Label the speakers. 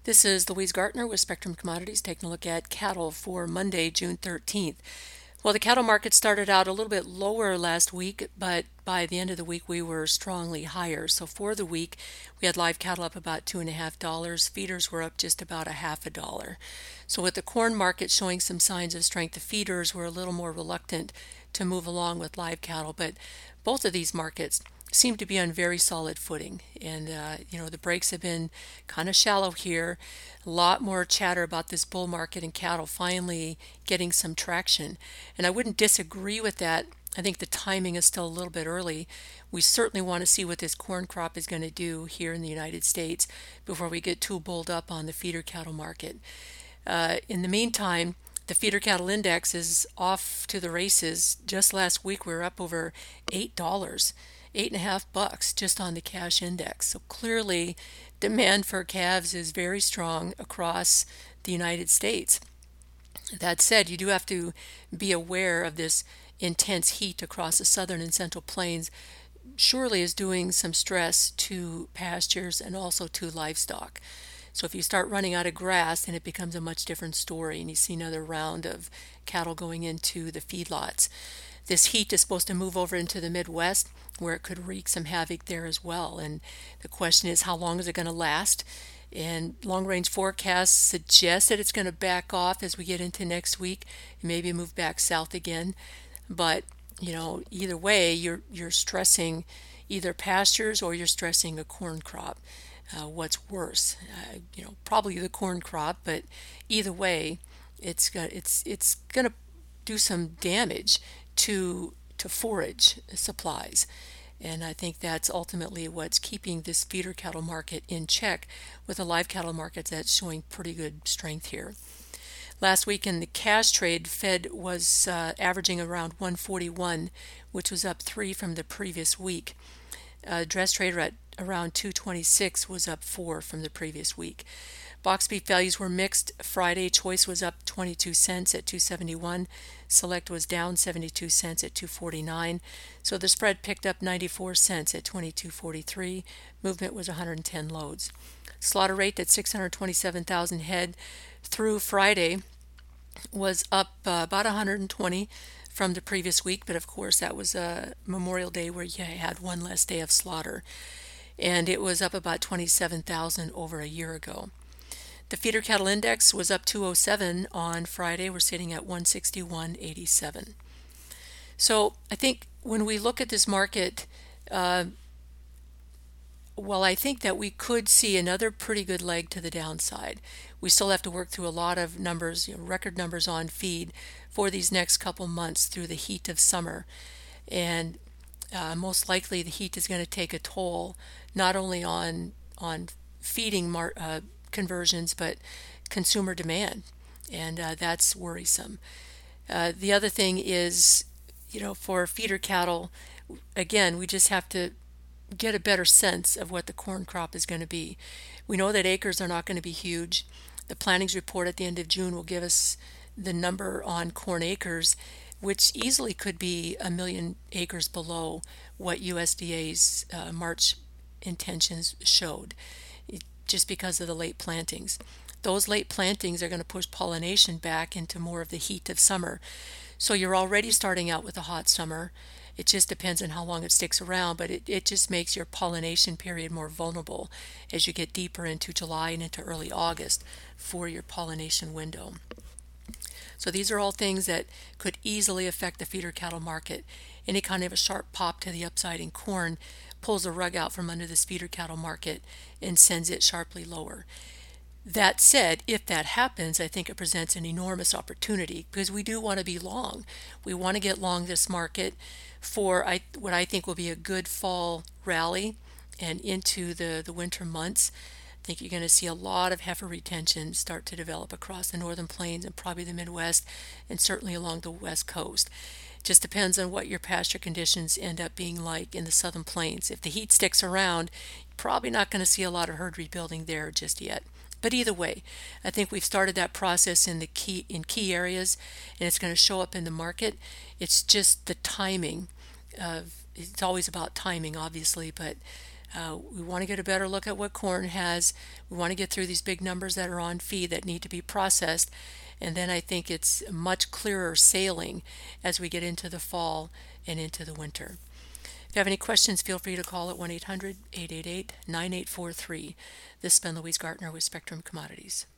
Speaker 1: This is Louise Gartner with Spectrum Commodities taking a look at cattle for Monday, June 13th. Well, the cattle market started out a little bit lower last week, but by the end of the week we were strongly higher. So for the week, we had live cattle up about $2.50. Feeders were up just about a half a dollar. So with the corn market showing some signs of strength, the feeders were a little more reluctant to move along with live cattle. But both of these markets seem to be on very solid footing. And, the breaks have been kind of shallow here. A lot more chatter about this bull market and cattle finally getting some traction. And I wouldn't disagree with that. I think the timing is still a little bit early. We certainly want to see what this corn crop is going to do here in the United States before we get too bulled up on the feeder cattle market. In the meantime, the feeder cattle index is off to the races. Just last week we were up over $8. $8.50 just on the cash index. So clearly demand for calves is very strong across the United States. That said, you do have to be aware of this intense heat across the southern and central plains surely is doing some stress to pastures and also to livestock. So if you start running out of grass, then it becomes a much different story, and you see another round of cattle going into the feedlots. This heat is supposed to move over into the Midwest, where it could wreak some havoc there as well. And the question is, how long is it going to last? And long-range forecasts suggest that it's going to back off as we get into next week and maybe move back south again. But either way, you're stressing either pastures or you're stressing a corn crop. What's worse? Probably the corn crop, but either way, it's going to do some damage to forage supplies. And I think that's ultimately what's keeping this feeder cattle market in check, with a live cattle market that's showing pretty good strength here. Last week in the cash trade, Fed was averaging around 141, which was up 3 from the previous week. Dress trader at around 226 was up 4 from the previous week. Box beef values were mixed. Friday, choice was up 22 cents at 271. Select was down 72 cents at 249. So the spread picked up 94 cents at 22.43. Movement was 110 loads. Slaughter rate at 627,000 head through Friday was up about 120 from the previous week, but of course that was a Memorial Day where you had one less day of slaughter, and it was up about 27,000 over a year ago. The feeder cattle index was up 207 on Friday. We're sitting at 161.87. So I think when we look at this market, I think that we could see another pretty good leg to the downside. We still have to work through a lot of numbers, record numbers on feed for these next couple months through the heat of summer. And most likely the heat is going to take a toll not only on feeding conversions, but consumer demand, and that's worrisome. The other thing is, for feeder cattle, again, we just have to get a better sense of what the corn crop is going to be. We know that acres are not going to be huge. The plantings report at the end of June will give us the number on corn acres, which easily could be 1 million acres below what USDA's March intentions showed, just because of the late plantings. Those late plantings are going to push pollination back into more of the heat of summer. So you're already starting out with a hot summer. It just depends on how long it sticks around, but it just makes your pollination period more vulnerable as you get deeper into July and into early August for your pollination window. So these are all things that could easily affect the feeder cattle market. Any kind of a sharp pop to the upside in corn pulls the rug out from under this feeder cattle market and sends it sharply lower. That said, if that happens, I think it presents an enormous opportunity, because we do want to be long. We want to get long this market for what I think will be a good fall rally and into the winter months. I think you're going to see a lot of heifer retention start to develop across the northern plains and probably the Midwest, and certainly along the West Coast. It just depends on what your pasture conditions end up being like in the southern plains. If the heat sticks around, you're probably not going to see a lot of herd rebuilding there just yet. But either way, I think we've started that process in key areas, and it's going to show up in the market. It's just the timing. It's always about timing, obviously, but We want to get a better look at what corn has. We want to get through these big numbers that are on feed that need to be processed. And then I think it's much clearer sailing as we get into the fall and into the winter. If you have any questions, feel free to call at 1-800-888-9843. This has been Louise Gartner with Spectrum Commodities.